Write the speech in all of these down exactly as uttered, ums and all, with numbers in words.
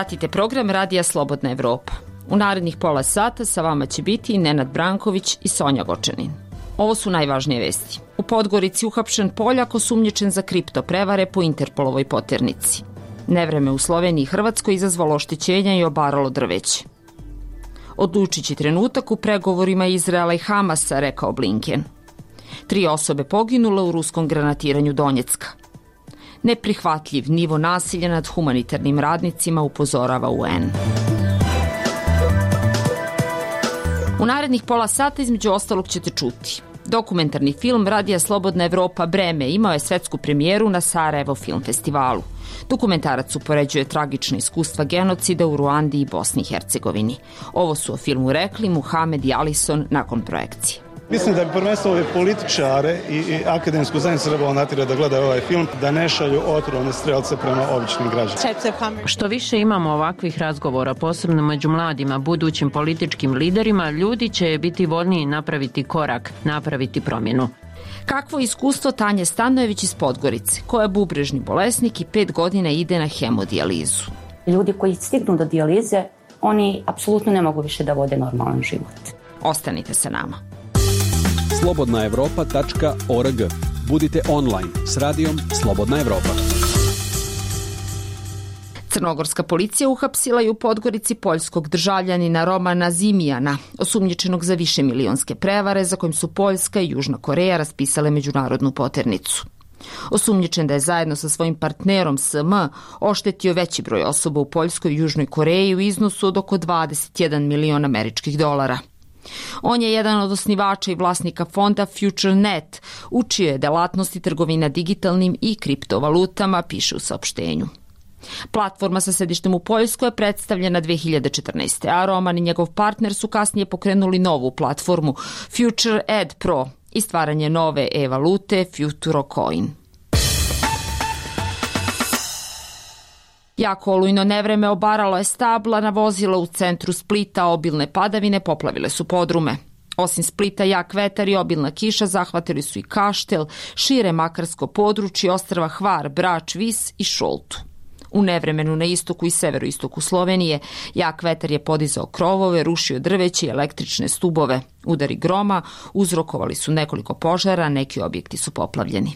Pratite program Radija Slobodna Evropa. U narednih pola sata sa vama će biti Nenad Branković i Sonja Gočanin. Ovo su najvažnije vesti. U Podgorici uhapšen Poljak osumnjičen za kripto prevare po Interpolovoj poternici. Nevreme u Sloveniji i Hrvatskoj izazvalo oštećenja i obaralo drveće. Odlučići trenutak u pregovorima Izraela i Hamasa, rekao Blinken. Tri osobe poginule u ruskom granatiranju Donjecka. Neprihvatljiv nivo nasilja nad humanitarnim radnicima, upozorava U N. U narednih pola sata između ostalog ćete čuti. Dokumentarni film Radija Slobodna Evropa Breme imao je svetsku premijeru na Sarajevo film festivalu. Dokumentarac upoređuje tragične iskustva genocida u Ruandi i Bosni i Hercegovini. Ovo su o filmu rekli Muhamed i Alison nakon projekcije. Mislim da bi prvenstveno ove političare i, i akademsku zajednicu trebalo natjerati da gledaju ovaj film, da ne šalju otrovne strelce prema običnim građanima. Što više imamo ovakvih razgovora, posebno među mladima, budućim političkim liderima, ljudi će biti voljniji napraviti korak, napraviti promjenu. Kakvo iskustvo Tanje Stanojević iz Podgorice, koja je bubrežni bolesnik i pet godina ide na hemodijalizu. Ljudi koji stignu do dijalize, oni apsolutno ne mogu više da vode normalan život. Ostanite sa nama. slobodna evropa tačka org. Budite online s radijom Slobodna Evropa. Crnogorska policija uhapsila je u Podgorici poljskog državljanina Romana Zimijana, osumnjičenog za višemilionske prevare za kojim su Poljska i Južna Koreja raspisale međunarodnu poternicu. Osumnjičen da je zajedno sa svojim partnerom S M oštetio veći broj osoba u Poljskoj i Južnoj Koreji u iznosu od oko dvadeset jedan miliona američkih dolara. On je jedan od osnivača i vlasnika fonda FutureNet, učio je delatnosti trgovina digitalnim i kriptovalutama, piše u saopštenju. Platforma sa sedištem u Poljskoj je predstavljena dve hiljade četrnaeste. a Roman i njegov partner su kasnije pokrenuli novu platformu FutureEd Pro i stvaranje nove e-valute FuturoCoin. Jako olujno nevreme obaralo je stabla na vozila u centru Splita, obilne padavine poplavile su podrume. Osim Splita, jak vetar i obilna kiša zahvatili su i Kaštel, šire Makarsko područje, ostrva Hvar, Brač, Vis i Šoltu. U nevremenu na istoku i severoistoku Slovenije jak vetar je podizao krovove, rušio drveće i električne stubove. Udari groma uzrokovali su nekoliko požara, neki objekti su poplavljeni.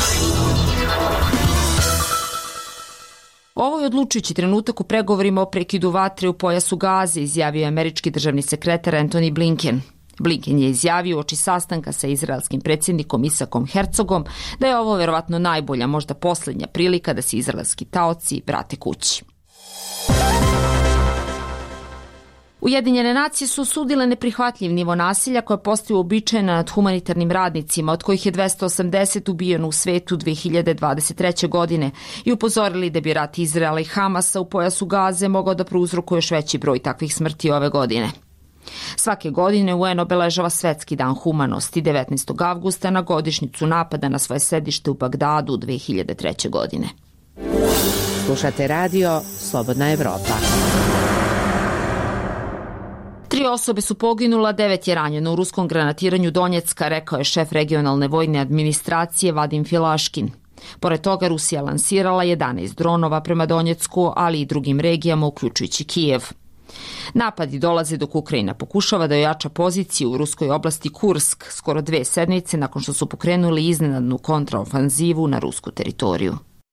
Ovo je odlučujući trenutak u pregovorima o prekidu vatre u pojasu Gaze, izjavio je američki državni sekretar Antony Blinken. Blinken je izjavio uoči sastanka sa izraelskim predsjednikom Isakom Herzogom da je ovo verovatno najbolja, možda posljednja prilika da se izraelski taoci vrate kući. Ujedinjene nacije su osudile neprihvatljiv nivo nasilja koje postaje uobičajeno nad humanitarnim radnicima, od kojih je dvesta osamdeset ubijeno u svetu dve hiljade dvadeset treće. godine i upozorili da bi rat Izraela i Hamasa u pojasu Gaze mogao da prouzrokuje još veći broj takvih smrti ove godine. Svake godine U N obeležava Svetski dan humanosti devetnaestog avgusta na godišnjicu napada na svoje sedište u Bagdadu dve hiljade treće. godine. Slušate radio Slobodna Evropa. Tri osobe su poginula, devet je ranjeno u ruskom granatiranju Donjecka, rekao je šef regionalne vojne administracije Vadim Filaškin. Pored toga, Rusija lansirala jedanaest dronova prema Donjecku, ali i drugim regijama, uključujući Kijev. Napadi dolaze dok Ukrajina pokušava da ojača poziciju u ruskoj oblasti Kursk skoro dve sedmice nakon što su pokrenuli iznenadnu kontraofanzivu na rusku teritoriju.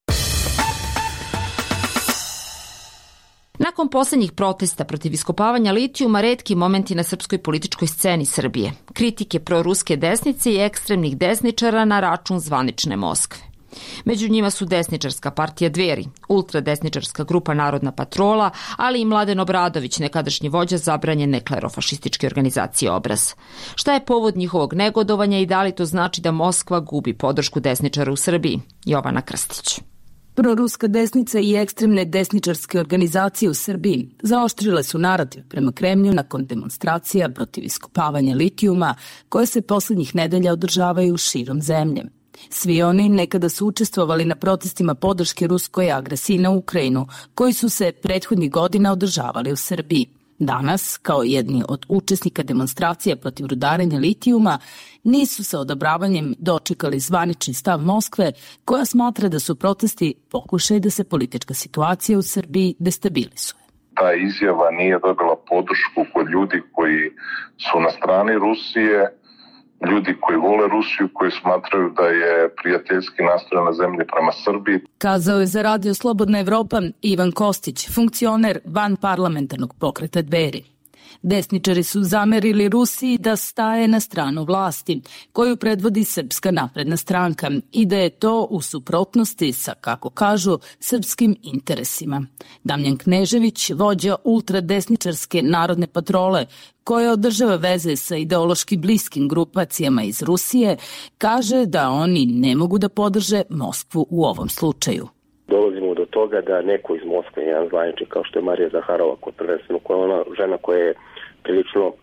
Nakon posljednjih protesta protiv iskopavanja litijuma, retki momenti na srpskoj političkoj sceni Srbije. Kritike proruske desnice i ekstremnih desničara na račun zvanične Moskve. Među njima su desničarska partija Dveri, ultradesničarska grupa Narodna patrola, ali i Mladen Obradović, nekadašnji vođa zabranjene klerofašističke organizacije Obraz. Šta je povod njihovog negodovanja i da li to znači da Moskva gubi podršku desničara u Srbiji? Jovana Krstić. Proruska desnica i ekstremne desničarske organizacije u Srbiji zaoštrile su narativ prema Kremlju nakon demonstracija protiv iskopavanja litijuma koje se posljednjih nedelja održavaju širom zemlje. Svi oni nekada su učestvovali na protestima podrške ruskoj agresiji na Ukrajinu, koji su se prethodnih godina održavali u Srbiji. Danas, kao jedni od učesnika demonstracija protiv rudarenja litijuma, nisu sa odobravanjem dočekali zvanični stav Moskve, koja smatra da su protesti pokušaj da se politička situacija u Srbiji destabilizuje. Ta izjava nije dobila podršku kod ljudi koji su na strani Rusije, ljudi koji vole Rusiju, koji smatraju da je prijateljski nastrojena zemlja prema Srbiji. Kazao je za Radio Slobodna Evropa Ivan Kostić, funkcioner vanparlamentarnog pokreta Dveri. Desničari su zamerili Rusiji da staje na stranu vlasti, koju predvodi Srpska napredna stranka i da je to u suprotnosti sa, kako kažu, srpskim interesima. Damjan Knežević, vođa ultradesničarske narodne patrole, koja održava veze sa ideološki bliskim grupacijama iz Rusije, kaže da oni ne mogu da podrže Moskvu u ovom slučaju. Dolazimo do toga da neko iz Moskve, jedan zvaničnik kao što je Marija Zaharova, koja prvenstveno koja je ona žena koja je prilično uh,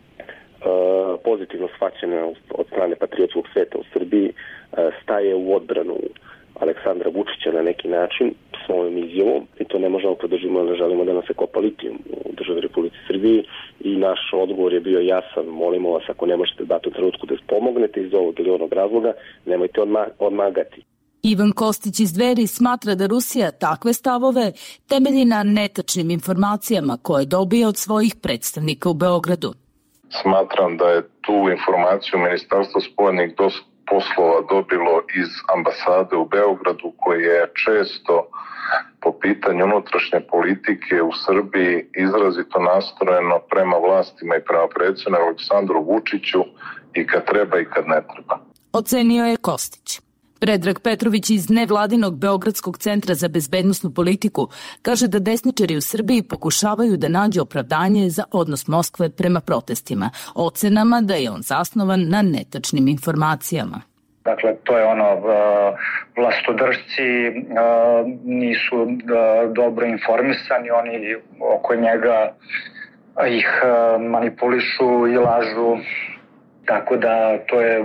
pozitivno shvaćena od strane patriotskog sveta u Srbiji, uh, staje u odbranu Aleksandra Vučića na neki način svojom izjavom i to ne možemo podržimo, ne želimo da nas se kopa litijum u državi Republici Srbiji i naš odgovor je bio jasan, molimo vas ako ne možete dati u trenutku da pomognete iz ovog ili onog razloga, nemojte odma- odmagati. Ivan Kostić iz Dveri smatra da Rusija takve stavove temelji na netačnim informacijama koje dobija od svojih predstavnika u Beogradu. Smatram da je tu informaciju Ministarstvo spojenih poslova dobilo iz ambasade u Beogradu, koje je često po pitanju unutrašnje politike u Srbiji izrazito nastrojeno prema vlastima i prema predsjedniku Aleksandru Vučiću i kad treba i kad ne treba. Ocenio je Kostić. Predrag Petrović iz nevladinog Beogradskog centra za bezbednosnu politiku kaže da desničari u Srbiji pokušavaju da nađu opravdanje za odnos Moskve prema protestima, ocenama da je on zasnovan na netačnim informacijama. Dakle, to je ono, vlastodržci nisu dobro informisani, oni oko njega ih manipulišu i lažu. Tako da to je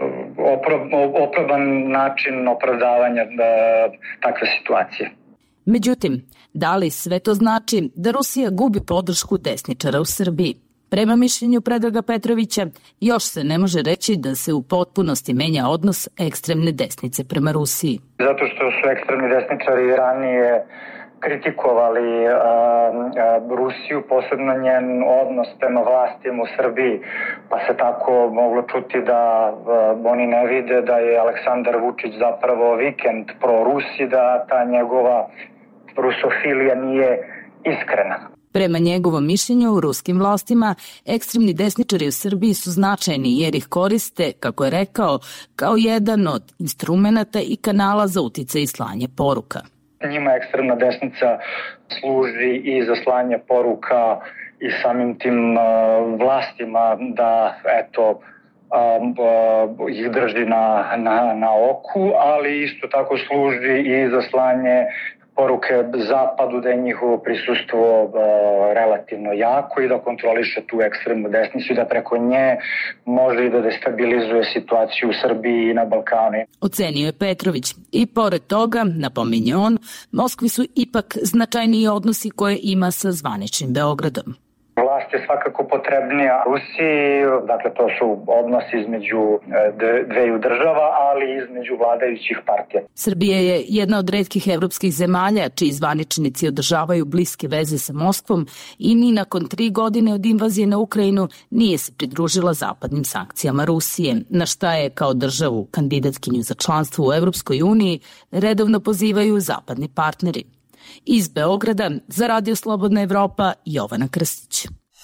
opravdan način opravdavanja takve situacije. Međutim, da li sve to znači da Rusija gubi podršku desničara u Srbiji? Prema mišljenju Predraga Petrovića, još se ne može reći da se u potpunosti menja odnos ekstremne desnice prema Rusiji. Zato što su ekstremni desničari ranije kritikovali a, a, Rusiju, posebno njen odnos prema vlastima u Srbiji, pa se tako moglo čuti da a, oni ne vide da je Aleksandar Vučić zapravo vikend pro Rusi, da ta njegova rusofilija nije iskrena. Prema njegovom mišljenju, u ruskim vlastima ekstremni desničari u Srbiji su značajni jer ih koriste, kako je rekao, kao jedan od instrumenata i kanala za uticaj i slanje poruka. Njima ekstremna desnica služi i za slanje poruka i samim tim uh, vlastima da eto uh, uh, ih drži na, na, na oku, ali isto tako služi i za slanje poruke Zapadu da je njihovo prisustvo uh, relativno jako i da kontroliše tu ekstremnu desnicu i da preko nje može i da destabilizuje situaciju u Srbiji i na Balkanu. Ocenio je Petrović. I pored toga, napominje on, Moskvi su ipak značajniji odnosi koje ima sa zvaničnim Beogradom. Vlast je svakako potrebnija Rusiji, dakle to su odnosi između dveju država, ali i između vladajućih partija. Srbija je jedna od retkih evropskih zemalja čiji zvaničnici održavaju bliske veze sa Moskvom i ni nakon tri godine od invazije na Ukrajinu nije se pridružila zapadnim sankcijama Rusije, na šta je kao državu kandidatkinju za članstvo u Evropskoj uniji redovno pozivaju zapadni partneri. Iz Beograda za Radio Slobodna Evropa, Jovana Krstić.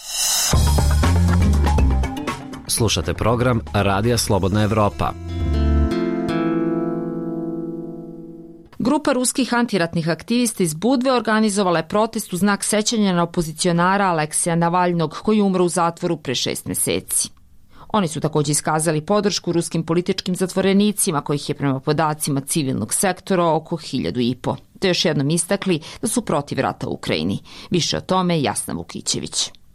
Slušate program Radija Slobodna Evropa. Grupa ruskih antiratnih aktivista iz Budve organizovala je protest u znak sećanja na opozicionara Aleksija Navalnog, koji umro u zatvoru pre šest meseci. Oni su također iskazali podršku ruskim političkim zatvorenicima, kojih je prema podacima civilnog sektora oko hiljadu i po. Te još jednom istakli da su protiv rata u Ukrajini. Više o tome Jasna Vukićević.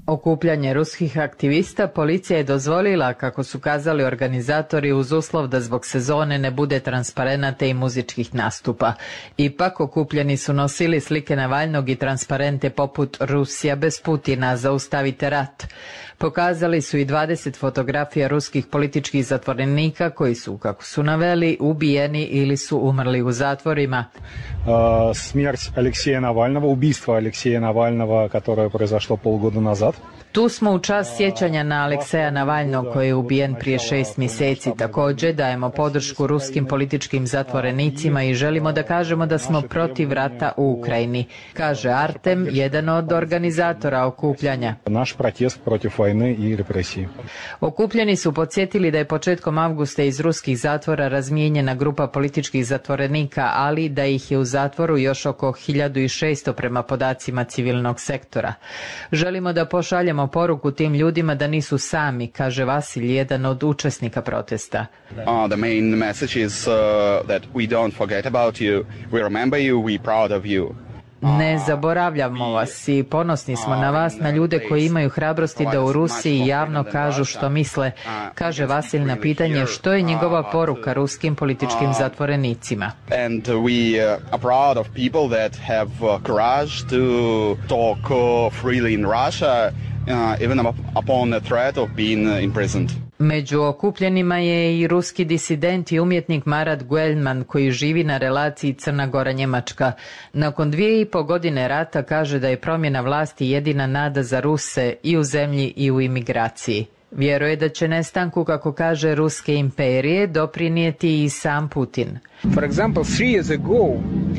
Okupljanje ruskih aktivista policija je dozvolila, kako su kazali organizatori, uz uslov da zbog sezone ne bude transparenata i muzičkih nastupa. Ipak okupljeni su nosili slike Navalnog i transparente poput Rusija bez Putina, zaustavite rat. Pokazali su i dvadeset fotografija ruskih političkih zatvorenika koji su, kako su naveli, ubijeni ili su umrli u zatvorima. Смерть Алексея Навального, убийство Алексея Навального, которое произошло полгода назад. Tu smo u čast sjećanja na Alekseja Navalnog koji je ubijen prije šest mjeseci. Također dajemo podršku ruskim političkim zatvorenicima i želimo da kažemo da smo protiv rata u Ukrajini, kaže Artem, jedan od organizatora okupljanja. Naš protest protiv vojne i represije. Okupljeni su podsjetili da je početkom avgusta iz ruskih zatvora razmijenjena grupa političkih zatvorenika, ali da ih je u zatvoru još oko hiljadu šesto prema podacima civilnog sektora. Želimo da pošaljemo poruku tim ljudima da nisu sami, kaže Vasilj, jedan od učesnika protesta. Uh, the main message is uh, that we don't forget about you, we remember you, we proud of you. Ne zaboravljamo vas i ponosni smo na vas, na ljude koji imaju hrabrosti da u Rusiji javno kažu što misle, kaže Vasilj na pitanje što je njegova poruka ruskim političkim zatvorenicima. And we are proud of people that have courage to talk freely in Russia, even upon the threat of being imprisoned. Među okupljenima je i ruski disident i umjetnik Marat Guelman koji živi na relaciji Crna Gora-Njemačka. Nakon dvije i po godine rata kaže da je promjena vlasti jedina nada za Ruse i u zemlji i u imigraciji. Vjeruje da će nestanku, kako kaže, ruske imperije doprinijeti i sam Putin. For example, three years ago, uh,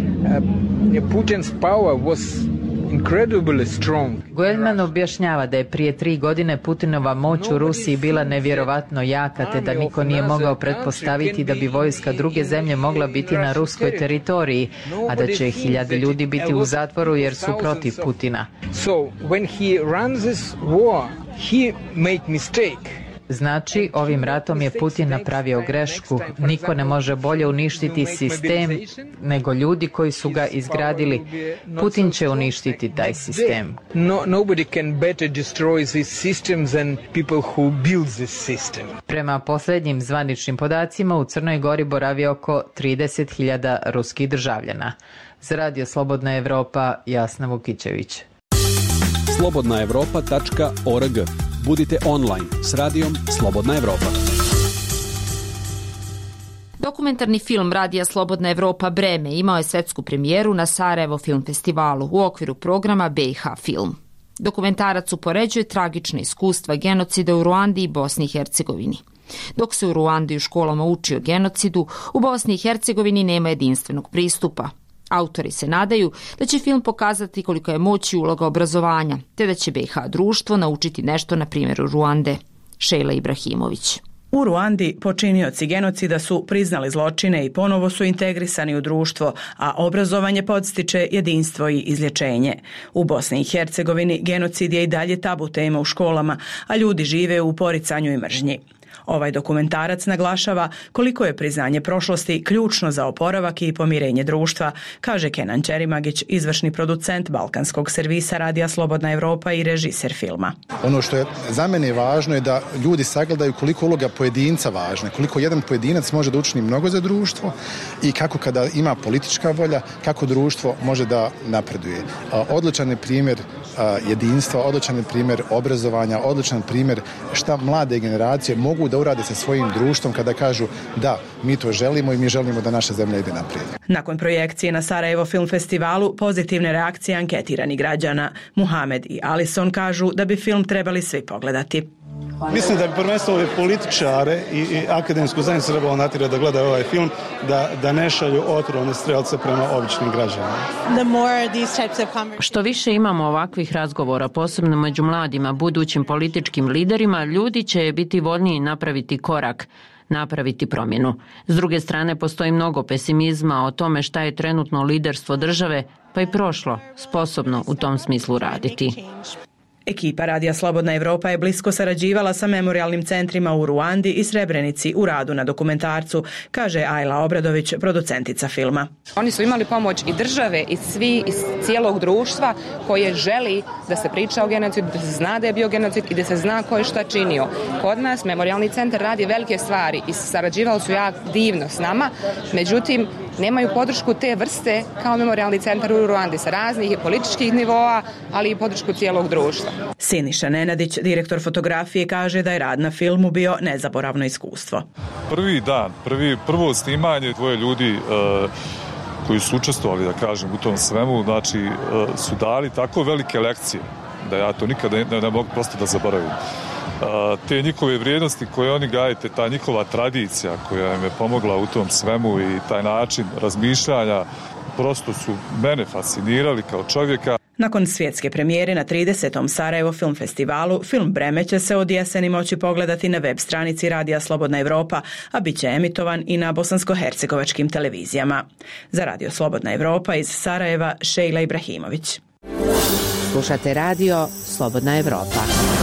Putin's power was incredibly strong. Guelman objašnjava da je prije tri godine Putinova moć u Rusiji bila nevjerovatno jaka, te da niko nije mogao pretpostaviti da bi vojska druge zemlje mogla biti na ruskoj teritoriji, a da će hiljade ljudi biti u zatvoru jer su protiv Putina. So when he runs this war, he make mistake. Znači, ovim ratom je Putin napravio grešku. Niko ne može bolje uništiti sistem nego ljudi koji su ga izgradili. Putin će uništiti taj sistem. No, nobody can better destroy this system than people who build this system. Prema posljednjim zvaničnim podacima u Crnoj Gori boravi oko trideset hiljada ruskih državljana. Za Radio Slobodna Evropa, Jasna Vukićević. slobodna evropa tačka org. Budite online s radijom Slobodna Evropa. Dokumentarni film Radija Slobodna Evropa Breme imao je svetsku premijeru na Sarajevo film festivalu u okviru programa B i H Film. Dokumentarac upoređuje tragične iskustva genocida u Ruandi i Bosni i Hercegovini. Dok se u Ruandi u školama uči o genocidu, u Bosni i Hercegovini nema jedinstvenog pristupa. Autori se nadaju da će film pokazati koliko je moć i uloga obrazovanja, te da će B i H društvo naučiti nešto na primjeru Ruande. Šejla Ibrahimović. U Ruandi počinioci genocida su priznali zločine i ponovo su integrisani u društvo, a obrazovanje podstiče jedinstvo i izlječenje. U Bosni i Hercegovini genocid je i dalje tabu tema u školama, a ljudi žive u poricanju i mržnji. Ovaj dokumentarac naglašava koliko je priznanje prošlosti ključno za oporavak i pomirenje društva, kaže Kenan Čerimagić, izvršni producent balkanskog servisa Radija Slobodna Evropa i režiser filma. Ono što je za mene važno je da ljudi sagledaju koliko uloga pojedinca važna, koliko jedan pojedinac može da učini mnogo za društvo i kako kada ima politička volja, kako društvo može da napreduje. Odličan je primjer jedinstva, odličan je primjer obrazovanja, odličan primjer šta mlade generacije mogu da urade sa svojim društvom kada kažu da, mi to želimo i mi želimo da naša zemlja ide naprijed. Nakon projekcije na Sarajevo film festivalu, pozitivne reakcije anketiranih građana. Muhamed i Alison kažu da bi film trebali svi pogledati. Mislim da bi prvenstveno ove političare i, i akademsku zajednicu trebalo natjerati da gledaju ovaj film, da, da ne šalju otrovne strelce prema običnim građanima. Što više imamo ovakvih razgovora, posebno među mladima, budućim političkim liderima, ljudi će biti voljniji napraviti korak, napraviti promjenu. S druge strane, postoji mnogo pesimizma o tome šta je trenutno liderstvo države, pa i prošlo, sposobno u tom smislu raditi. Ekipa Radija Slobodna Evropa je blisko sarađivala sa memorialnim centrima u Ruandi i Srebrenici u radu na dokumentarcu, kaže Ajla Obradović, producentica filma. Oni su imali pomoć i države i svi iz cijelog društva koje želi da se priča o genocidu, da se zna da je bio genocid i da se zna ko je šta činio. Kod nas memorialni centar radi velike stvari i sarađivali su jako divno s nama, međutim nemaju podršku te vrste kao memorialni centar u Ruandi sa raznih i političkih nivoa, ali i podršku cijelog društva. Siniša Nenadić, direktor fotografije, kaže da je rad na filmu bio nezaboravno iskustvo. Prvi dan, prvi, prvo snimanje dvoje ljudi uh, koji su učestvovali, da kažem, u tom svemu, znači uh, su dali tako velike lekcije da ja to nikada ne, ne mogu prosto da zaboravim. Uh, te njihove vrijednosti koje oni gajete, ta njihova tradicija koja im je pomogla u tom svemu i taj način razmišljanja, prosto su mene fascinirali kao čovjeka. Nakon svjetske premijere na tridesetom Sarajevo film festivalu, film Breme će se od jeseni moći pogledati na web stranici Radija Slobodna Evropa, a bit će emitovan i na bosansko-hercegovačkim televizijama. Za Radio Slobodna Evropa iz Sarajeva, Šejla Ibrahimović. Slušate Radio Slobodna Evropa.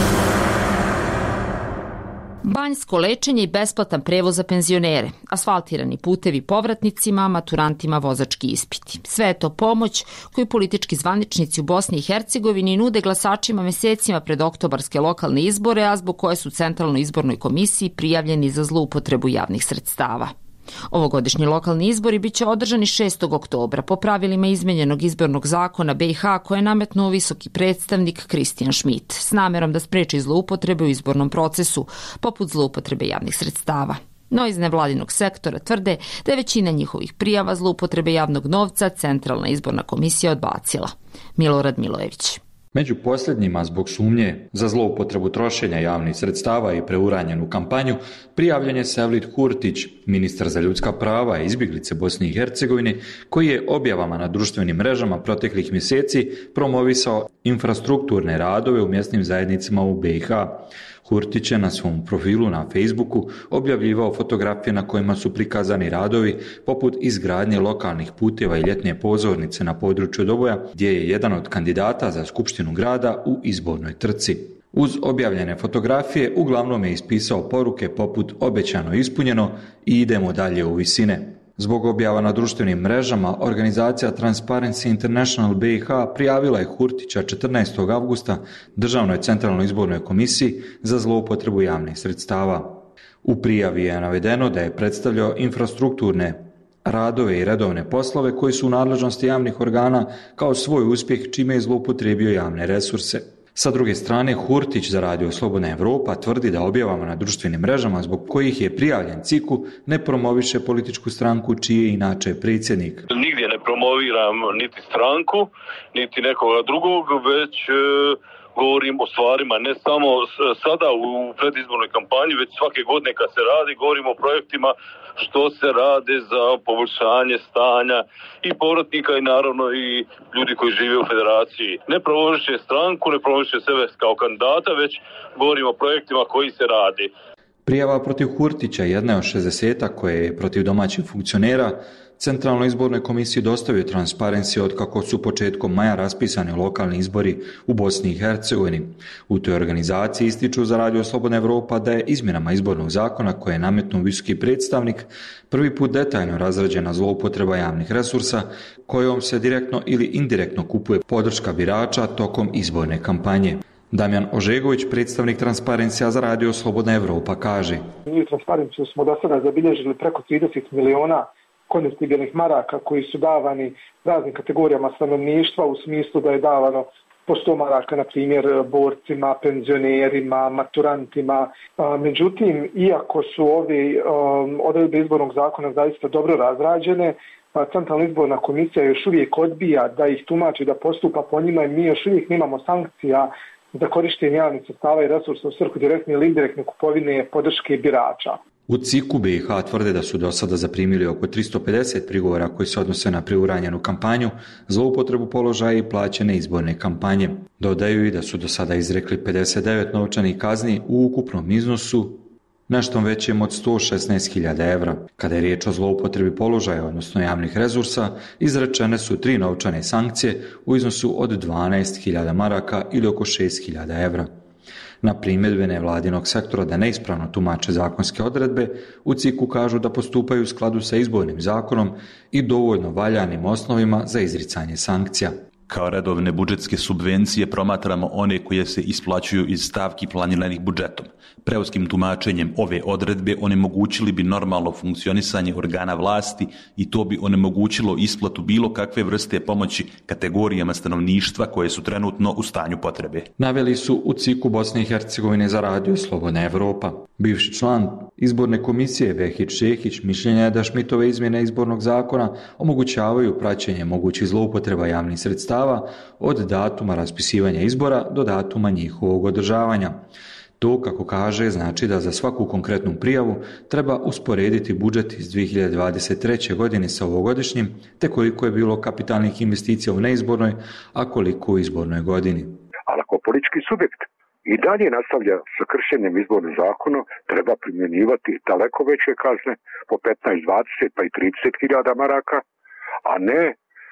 Banjsko lečenje i besplatan prevoz za penzionere, asfaltirani putevi povratnicima, maturantima vozački ispiti. Sve je to pomoć koju politički zvaničnici u Bosni i Hercegovini nude glasačima mesecima pred oktobarske lokalne izbore, a zbog koje su Centralnoj izbornoj komisiji prijavljeni za zloupotrebu javnih sredstava. Ovogodišnji lokalni izbori bit će održani šestog oktobra po pravilima izmenjenog izbornog zakona B i H koje je nametnuo visoki predstavnik Kristijan Šmit s namerom da spreči zloupotrebe u izbornom procesu, poput zloupotrebe javnih sredstava. No iz nevladinog sektora tvrde da je većina njihovih prijava zloupotrebe javnog novca Centralna izborna komisija odbacila. Milorad Milojević. Među posljednjima zbog sumnje za zloupotrebu trošenja javnih sredstava i preuranjenu kampanju prijavljen je Sevlit Kurtić, ministar za ljudska prava i izbjeglice Bosne i Hercegovine, koji je objavama na društvenim mrežama proteklih mjeseci promovisao infrastrukturne radove u mjesnim zajednicama u B i H. Kurtić je na svom profilu na Facebooku objavljivao fotografije na kojima su prikazani radovi poput izgradnje lokalnih puteva i ljetne pozornice na području Doboja, gdje je jedan od kandidata za skupštinu grada u izbornoj trci. Uz objavljene fotografije uglavnom je ispisao poruke poput obećano ispunjeno i idemo dalje u visine. Zbog objava na društvenim mrežama, organizacija Transparency International B i H prijavila je Kurtića četrnaestog avgusta Državnoj centralnoj izbornoj komisiji za zloupotrebu javnih sredstava. U prijavi je navedeno da je predstavljao infrastrukturne radove i redovne poslove koji su u nadležnosti javnih organa kao svoj uspjeh čime je zloupotrijebio javne resurse. Sa druge strane, Hurtić za Radio Slobodna Evropa tvrdi da objavama na društvenim mrežama zbog kojih je prijavljen Ciku ne promoviše političku stranku čiji je inače predsjednik. Nigdje ne promoviram niti stranku, niti nekoga drugog, već e, govorim o stvarima ne samo sada u predizbornoj kampanji, već svake godine kad se radi, govorim o projektima što se rade za poboljšanje stanja i povratnika i naravno i ljudi koji žive u federaciji. Ne promoviše stranku, ne promoviše sebe kao kandidata, već govorimo o projektima koji se radi. Prijava protiv Hurtića jedna od šezdesetak koje je protiv domaćih funkcionera Centralnoj izbornoj komisiji dostavio Transparency od kako su početkom maja raspisani lokalni izbori u Bosni i Hercegovini. U toj organizaciji ističu za Radio Slobodna Evropa da je izmjenama izbornog zakona koje je nametnuo visoki predstavnik prvi put detaljno razrađena zloupotreba javnih resursa kojom se direktno ili indirektno kupuje podrška birača tokom izborne kampanje. Damjan Ožegović, predstavnik Transparencija za Radio Slobodna Evropa, kaže: Mi u Transparenciju smo do sada zabilježili preko trideset miliona konvertibilnih maraka koji su davani raznim kategorijama stanovništva u smislu da je davano po sto maraka, na primjer, borcima, penzionerima, maturantima. Međutim, iako su ovi um, odredbe izbornog zakona zaista dobro razrađene, Centralna izborna komisija još uvijek odbija da ih tumači, da postupa po njima i mi još uvijek nemamo sankcija za korištenje javnih sredstava i resursa u svrhu direktne ili indirektne kupovine podrške birača. U Ciku B i H tvrde da su do sada zaprimili oko tristo pedeset prigovora koji se odnose na preuranjenu kampanju, zloupotrebu položaja i plaćene izborne kampanje. Dodaju i da su do sada izrekli pedeset devet novčanih kazni u ukupnom iznosu nešto većim od sto šesnaest hiljada evra. Kada je riječ o zloupotrebi položaja, odnosno javnih resursa, izrečene su tri novčane sankcije u iznosu od dvanaest hiljada maraka ili oko šest hiljada evra. Na primjedbe nevladinog sektora da neispravno tumače zakonske odredbe, u C I K-u kažu da postupaju u skladu sa izbornim zakonom i dovoljno valjanim osnovima za izricanje sankcija. Kao redovne budžetske subvencije promatramo one koje se isplaćuju iz stavki planiranih budžetom. Preuskim tumačenjem ove odredbe onemogućili bi normalno funkcionisanje organa vlasti i to bi onemogućilo isplatu bilo kakve vrste pomoći kategorijama stanovništva koje su trenutno u stanju potrebe. Naveli su u C I K-u Bosne i Hercegovine za radio Slobodna Evropa. Bivši član izborne komisije Vehić Šehić mišljenja je da Šmitove izmjene izbornog zakona omogućavaju praćenje mogućih zloupotreba javnih sredstava od datuma raspisivanja izbora do datuma njihovog održavanja. To, kako kaže, znači da za svaku konkretnu prijavu treba usporediti budžet iz dvije hiljade dvadeset treće. godine sa ovogodišnjim, te koliko je bilo kapitalnih investicija u neizbornoj, a koliko u izbornoj godini. Ali ako politički subjekt i dalje nastavlja sa kršenjem izbornog zakona, treba primjenjivati daleko veće kazne po petnaest, dvadeset pa i trideset hiljada maraka, a ne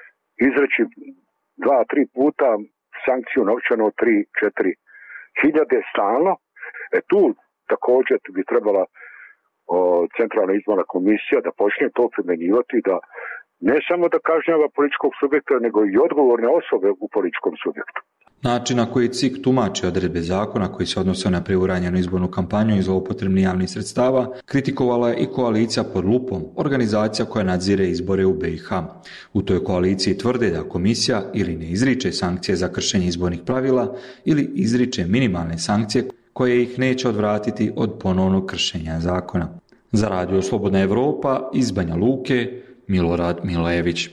izreći dva, tri puta sankciju novčanu od tri, četiri hiljade stalno. E tu također bi trebala o, Centralna izborna komisija da počne to primjenjivati, da ne samo da kažnjava političkog subjekta, nego i odgovorne osobe u političkom subjektu. Način na koji C I K tumači odredbe zakona koji se odnose na preuranjenu izbornu kampanju i zloupotrebu javnih sredstava kritikovala je i koalicija Pod lupom, organizacija koja nadzire izbore u B i H. U toj koaliciji tvrde da komisija ili ne izriče sankcije za kršenje izbornih pravila ili izriče minimalne sankcije koje ih neće odvratiti od ponovnog kršenja zakona. Za radio Slobodna Evropa iz Banja Luke, Milorad Milojević.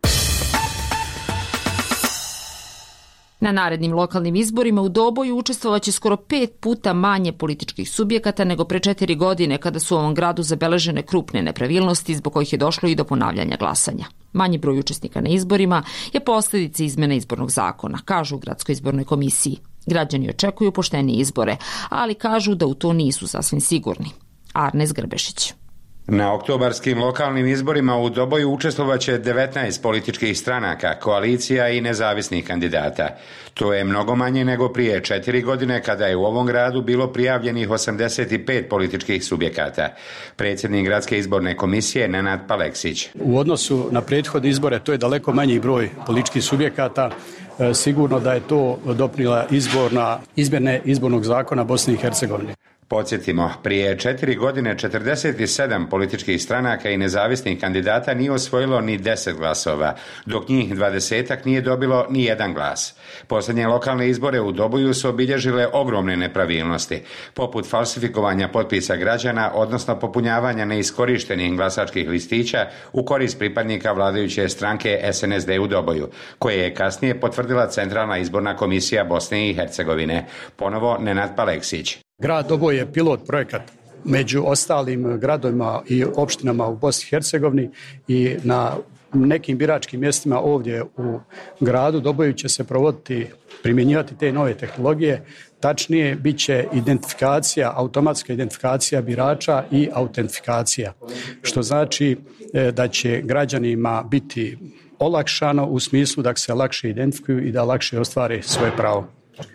Na narednim lokalnim izborima u Doboju učestvovaće skoro pet puta manje političkih subjekata nego pre četiri godine kada su u ovom gradu zabeležene krupne nepravilnosti zbog kojih je došlo i do ponavljanja glasanja. Manji broj učesnika na izborima je posljedica izmjene izbornog zakona, kažu u Gradskoj izbornoj komisiji. Građani očekuju poštenije izbore, ali kažu da u to nisu sasvim sigurni. Arnes Grbešić. Na oktobarskim lokalnim izborima u Doboju učestvovaće devetnaest političkih stranaka, koalicija i nezavisnih kandidata. To je mnogo manje nego prije četiri godine kada je u ovom gradu bilo prijavljenih osamdeset pet političkih subjekata. Predsjednik Gradske izborne komisije Nenad Paleksić. U odnosu na prethodne izbore to je daleko manji broj političkih subjekata. Sigurno da je to doprinijela izborna izmjene izbornog zakona Bosne i Hercegovine. Podsjetimo, prije četiri godine četrdeset sedam političkih stranaka i nezavisnih kandidata nije osvojilo ni deset glasova, dok njih dvadesetak nije dobilo ni jedan glas. Posljednje lokalne izbore u Doboju su obilježile ogromne nepravilnosti, poput falsifikovanja potpisa građana, odnosno popunjavanja neiskorištenih glasačkih listića u korist pripadnika vladajuće stranke S N S D u Doboju, koje je kasnije potvrdila Centralna izborna komisija Bosne i Hercegovine. Ponovo Nenad Paleksić. Grad Doboj je pilot projekat među ostalim gradovima i opštinama u Bosni i Hercegovini i na nekim biračkim mjestima ovdje u gradu Doboju će se provoditi, primjenjivati te nove tehnologije. Tačnije, bit će identifikacija, automatska identifikacija birača i autentifikacija, što znači da će građanima biti olakšano u smislu da se lakše identifikuju i da lakše ostvare svoje pravo.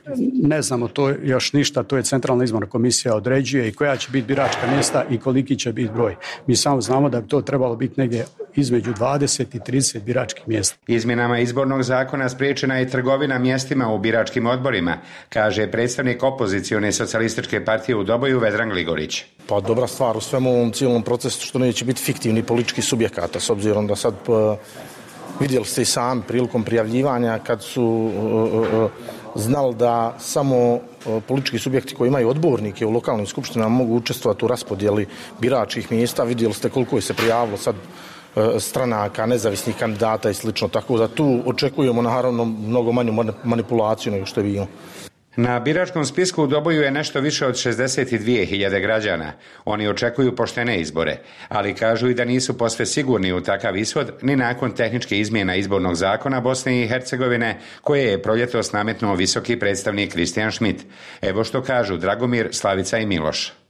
Ne znamo to još ništa, to je Centralna izborna komisija određuje i koja će biti biračka mjesta i koliki će biti broj. Mi samo znamo da bi to trebalo biti negdje između dvadeset i trideset biračkih mjesta. Izmjenama izbornog zakona spriječena je trgovina mjestima u biračkim odborima, kaže predstavnik opozicione socijalističke partije u Doboju Vedran Gligorić. Pa dobra stvar u svemu ovom cijelom procesu što neće biti fiktivni politički subjekata, s obzirom da sad pa, vidjeli ste i sami prilikom prijavljivanja kad su uh, uh, znali da samo uh, politički subjekti koji imaju odbornike u lokalnim skupštinama mogu učestvovati u raspodjeli biračkih mjesta. Vidjeli ste koliko je se prijavilo sad uh, stranaka, nezavisnih kandidata i slično. Tako da tu očekujemo naravno mnogo manju manipulaciju nego što je bilo. Na biračkom spisku u Doboju je nešto više od šezdeset dvije hiljade građana. Oni očekuju poštene izbore, ali kažu i da nisu posve sigurni u takav ishod ni nakon tehničke izmjena izbornog zakona Bosne i Hercegovine, koje je proljetos nametnuo visoki predstavnik Kristijan Schmidt. Evo što kažu Dragomir, Slavica i Miloš.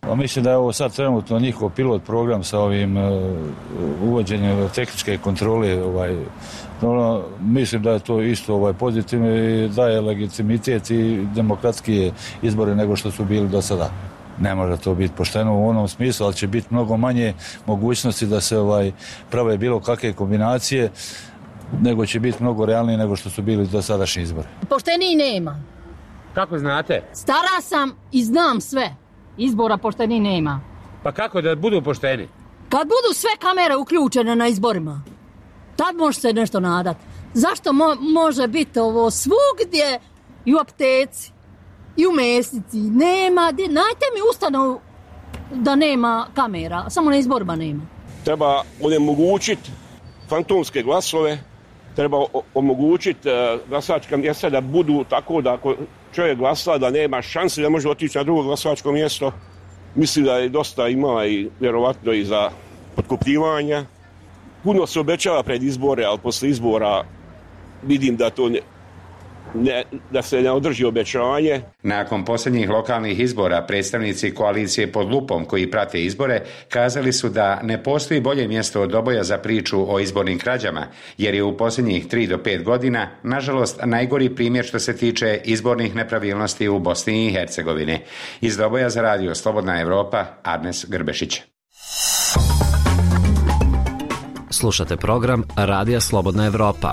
Pa mislim da je ovo sad trenutno njihov pilot program sa ovim uh, uvođenjem tehničke kontrole. Ovaj, no, mislim da je to isto ovaj, pozitivno i daje legitimitet i demokratskije izbore nego što su bili do sada. Ne može to biti pošteno u onom smislu, ali će biti mnogo manje mogućnosti da se ovaj, prave bilo kakve kombinacije, nego će biti mnogo realnije nego što su bili do sadašnji izbori. Pošteniji nema. Kako znate? Stara sam i znam sve. Izbora pošteni nema. Pa kako da budu pošteni? Kad budu sve kamere uključene na izborima, tad može se nešto nadati. Zašto mo- može biti ovo svugdje i u apteci i u mesnici? Nema, najte mi ustanovu da nema kamera, samo na izborima nema. Treba onemogućiti fantomske glasove, treba omogućiti glasačka mjesta da budu tako da ako čovjek glasa da nema šanse da može otići na drugo glasačko mjesto. Mislim da je dosta ima i vjerovatno i za potkupljivanja. Puno se obećava pred izbore, ali posle izbora vidim da to ne, ne, da se ne održi obećanje. Nakon posljednjih lokalnih izbora predstavnici koalicije Pod lupom koji prate izbore kazali su da ne postoji bolje mjesto od Doboja za priču o izbornim krađama, jer je u posljednjih tri do pet godina nažalost najgori primjer što se tiče izbornih nepravilnosti u Bosni i Hercegovini. Iz Doboja za radio Slobodna Evropa, Arnes Grbešić. Slušate program Radija Slobodna Evropa.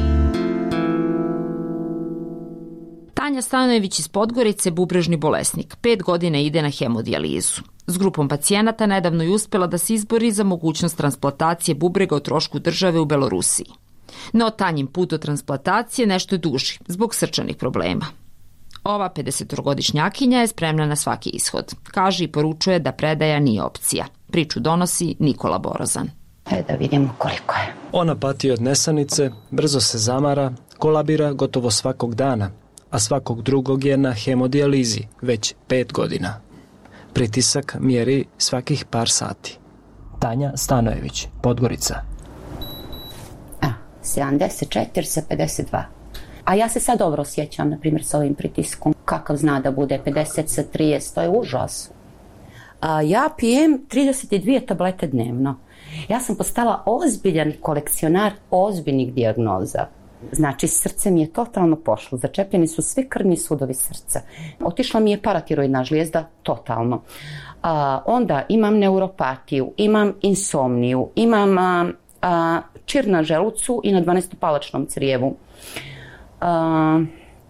Tanja Stanojević iz Podgorice, bubrežni bolesnik. Pet godina ide na hemodijalizu. S grupom pacijenata nedavno je uspjela da se izbori za mogućnost transplantacije bubrega o trošku države u Belorusiji. No Tanjin put do transplantacije nešto je duži, zbog srčanih problema. Ova pedesetogodišnjakinja je spremna na svaki ishod. Kaže i poručuje da predaja nije opcija. Priču donosi Nikola Borozan. E da vidimo koliko je. Ona pati od nesanice, brzo se zamara, kolabira gotovo svakog dana, a svakog drugog je na hemodijalizi već pet godina. Pritisak mjeri svakih par sati. Tanja Stanojević, Podgorica. A, sedamdeset četiri sa pedeset dva. A ja se sad dobro osjećam, na primjer, s ovim pritiskom. Kakav zna da bude pedeset sa trideset, to je užas. A, ja pijem trideset dvije tablete dnevno. Ja sam postala ozbiljan kolekcionar ozbiljnih dijagnoza. Znači, srce mi je totalno pošlo. Začepljeni su svi krvni sudovi srca. Otišla mi je paratiroidna žlijezda totalno. A, onda imam neuropatiju, imam insomniju, imam a, a, čir na želucu i na dvanaestopalačnom crijevu. A,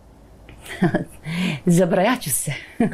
zabrajaću se.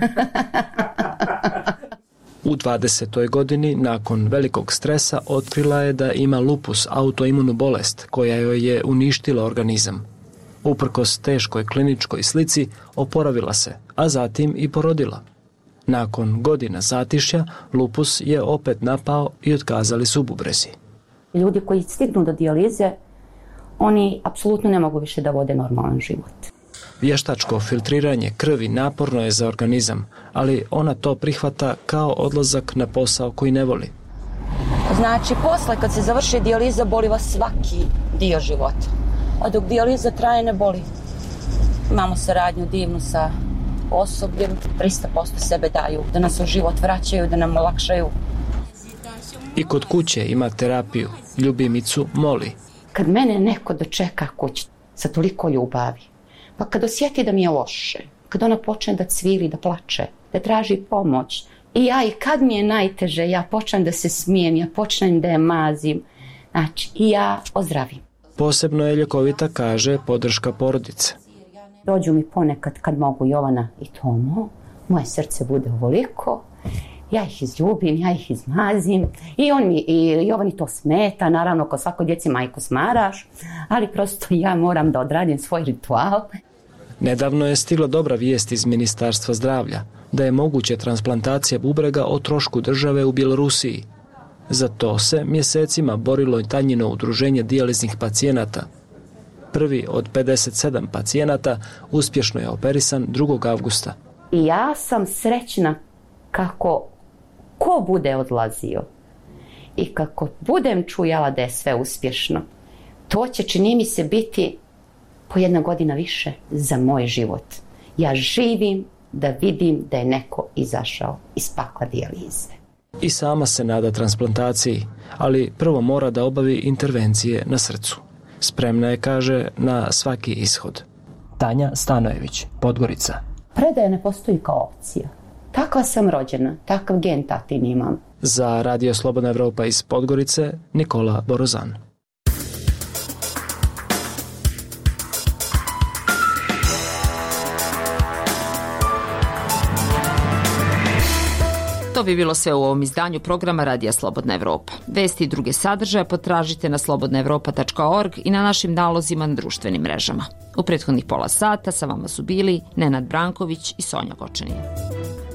U dvadesetoj godini, nakon velikog stresa, otkrila je da ima lupus, autoimunu bolest, koja joj je uništila organizam. Uprkos teškoj kliničkoj slici, oporavila se, a zatim i porodila. Nakon godina zatišja, lupus je opet napao i otkazali su bubrezi. Ljudi koji stignu do dijalize, oni apsolutno ne mogu više da vode normalan život. Vještačko filtriranje krvi naporno je za organizam, ali ona to prihvata kao odlazak na posao koji ne voli. Znači, posle kad se završi dijaliza, boli vas svaki dio života. A dok dijaliza traje, ne boli. Imamo saradnju divnu sa osobljem, tristo posto sebe daju, da nas u život vraćaju, da nam olakšaju. I kod kuće ima terapiju, ljubimicu moli. Kad mene neko dočeka kući sa toliko ljubavi, pa kad osjeti da mi je loše, kad ona počne da cvili, da plače, da traži pomoć, i ja i kad mi je najteže, ja počnem da se smijem, ja počnem da je mazim, znači i ja ozdravim. Posebno je ljekovita, kaže, podrška porodice. Dođu mi ponekad kad mogu Jovana i Tomo, moje srce bude ovoliko, ja ih izljubim, ja ih izmazim i, on mi, i Jovani to smeta, naravno ko svako djeci majko smaraš, ali prosto ja moram da odradim svoj ritual. Nedavno je stigla dobra vijest iz Ministarstva zdravlja da je moguće transplantacija bubrega o trošku države u Bjelorusiji. Za to se mjesecima borilo i Tanjino udruženje dijaliznih pacijenata. Prvi od pedeset sedam pacijenata uspješno je operisan drugog avgusta. I ja sam srećna kako ko bude odlazio i kako budem čujala da je sve uspješno. To će, čini mi se, biti po jedna godina više za moj život. Ja živim da vidim da je neko izašao iz pakla dijalize. I sama se nada transplantaciji, ali prvo mora da obavi intervencije na srcu. Spremna je, kaže, na svaki ishod. Tanja Stanojević, Podgorica. Predaja ne postoji kao opcija. Takva sam rođena, takav gen tatin imam. Za Radio Slobodna Evropa iz Podgorice, Nikola Borozan. To bi bilo sve u ovom izdanju programa Radija Slobodna Evropa. Vesti i druge sadržaje potražite na slobodna evropa tačka org i na našim nalozima na društvenim mrežama. U prethodnih pola sata sa vama su bili Nenad Branković i Sonja Gočanin.